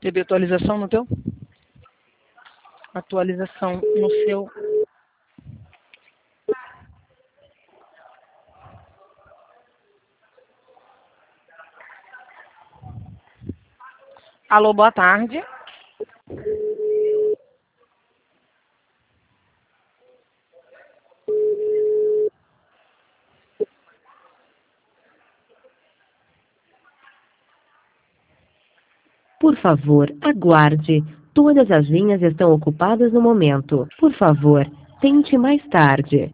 Recebi atualização no teu? Atualização no seu. Alô, boa tarde. Por favor, aguarde. Todas as linhas estão ocupadas no momento. Por favor, tente mais tarde.